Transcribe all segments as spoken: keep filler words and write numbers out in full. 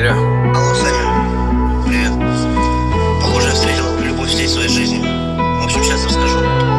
Алло. Алло, Саня. Привет. Похоже, я встретил любовь всей своей жизни. В общем, сейчас расскажу.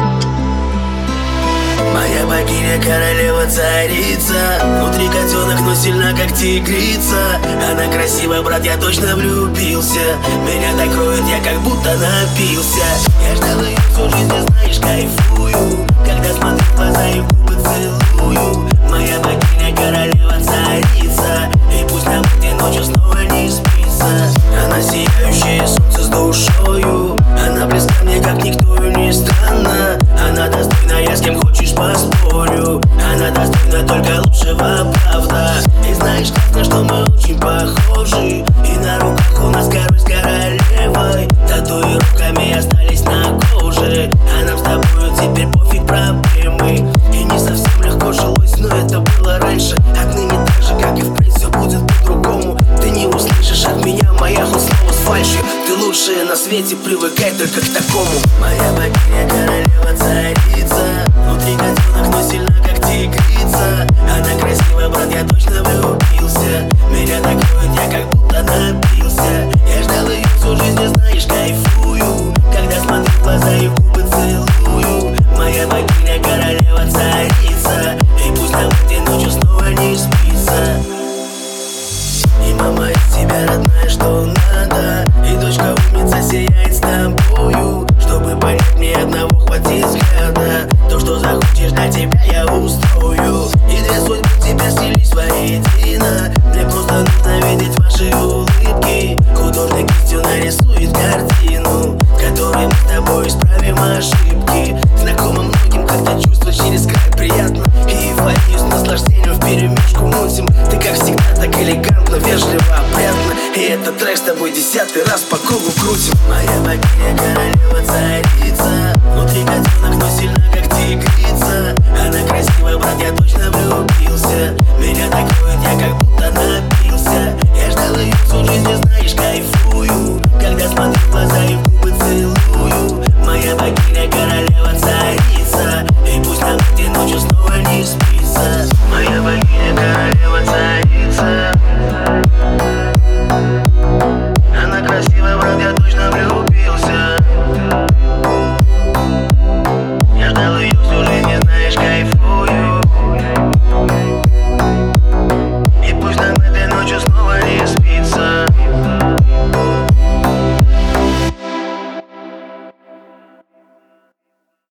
Моя богиня, королева, царица. Внутри котенок, но сильна, как тигрица. Она красивая, брат, я точно влюбился. Меня так кроет, я как будто напился. Я ждал ее всю жизнь, ты знаешь, кайфую. Когда смотрю в глаза и в губы целую. Моя богиня, королева, царица. И пусть нам этой ночью снова не спится. Она сияющее солнце с душою. Она близка мне, как никто, и не странно. Она достойна, я с кем хочешь поспорю. Она достойна только лучшего, правда. И знаешь, классно, что мы очень похожи. И на руках у нас король с королевой. Татуировками остались на коже. А нам с тобой теперь пофиг проблемы. И не совсем легко жилось, но это было раньше. Отныне так же, как и впредь, все будет по-другому. Ты не услышишь от меня моя хоть слово с фальшью. Ты лучшая на свете, привыкай только к такому. Моя богиня, королева, царица. Внутри котенок, но сильна, как тигрица. Она красивая, брат, я точно влюбился. Меня так кроет, я как будто напился. Я ждал ее всю жизнь, не знаешь, кайфую. Когда смотрю в глаза и в губы целую. Моя богиня, королева, царица. И пусть нам этой ночью снова не спится. И мама из тебя родная, что надо. И дочка умница сияет с тобою. Чтобы понять, мне одного хватит взгляда. То, что захочешь, для тебя я устрою. И две судьбы тебя слились воедино. Мне просто нужно видеть ваши улыбки. Художник кистью нарисует картину, которой мы с тобой исправим ошибки. Знакомо многим, как-то чувство через край приятно. И эйфорию с наслаждением вперемешку мутим. Ты как всегда так элегантно, вежливо, опрятно. И этот трек с тобой десятый раз по кругу крутим. Моя богиня, королева, царица. Внутри котенок, но сильна, как тигрица. Она красивая, брат, я точно влюбился. Меня так кроет, я как будто напился. Я ждал ее всю жизнь, не знаешь, кайфую. Когда смотрю в глаза и в губы целую. Моя богиня, королева, царица. И пусть нам этой ночью снова не спится. Моя богиня, королева, царица. Она красивая, брат, я точно влюбился. Я ждал ее всю жизнь, не знаешь, кайфую.